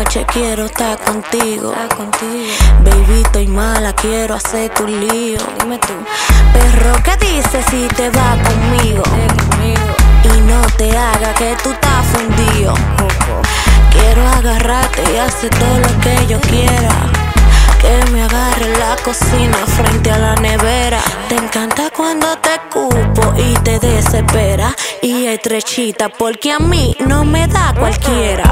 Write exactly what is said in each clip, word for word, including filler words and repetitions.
noche quiero estar contigo, estar contigo. Baby, estoy mala, quiero hacer tu lío. Dime tú, perro, ¿qué dices si te vas conmigo? conmigo. Y no te haga que tú estás fundido. Quiero agarrarte y hacer todo lo que yo quiera. Que me agarre en la cocina frente a la nevera. Te encanta cuando te escupo y te desespera. Y estrechita porque a mí no me da cualquiera.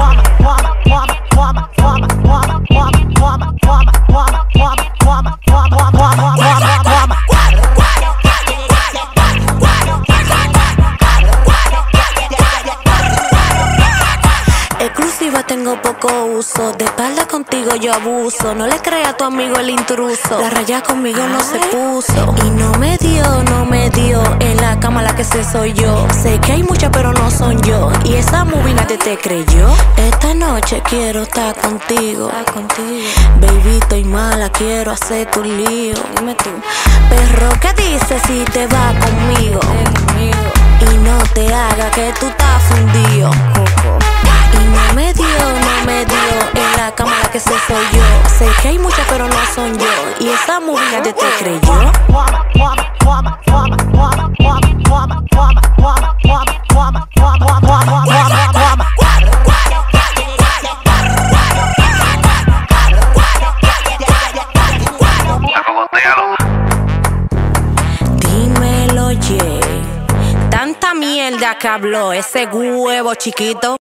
Exclusiva, tengo poco uso. De espalda contigo yo abuso. No le creas a tu amigo el intruso. La raya conmigo no se puso. Y no me dio, no me dio. En la cama la que sé soy yo. Sé que hay muchas pero no son yo. Y esa movie nadie te creyó. Esta noche quiero estar contigo, estar contigo. Baby, estoy mala, quiero hacer tu lío. Dime tú, perro, ¿qué dices si te vas conmigo? conmigo. Y no te haga que tú estás fundido. Y no me dio, no me dio. En la cama la que sé soy yo. Sé que hay muchas pero no son yo. Y esa movie nadie te creyó. Dímelo, yeah. Tanta mierda que habló ese huevo chiquito.